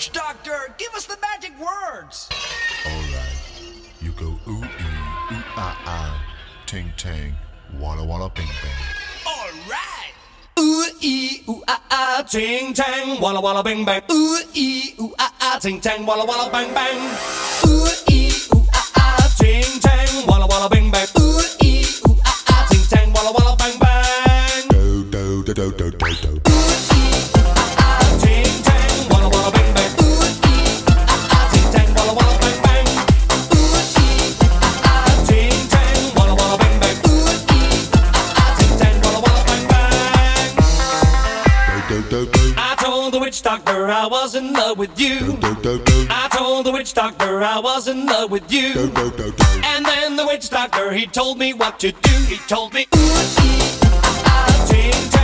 Witch doctor, give us the magic words. Alright, you go ooh ee, ooh ah ah, ting tang, walla walla bing bang. Alright. Ooh ee ooh ah ah, ting tang, walla walla bing bang. Ooh ee ooh ah ah, ting tang, walla walla bang bang. Ooh ee ooh ah ah, ting tang, walla walla bing bang. Ooh ee ooh ah ah, ting tang, walla walla bang bang. Do do do do do do do. I told the witch doctor I was in love with you. I told the witch doctor I was in love with you. And then the witch doctor, he told me what to do. He told me, ooh, ee, ah, ah, ting, tang.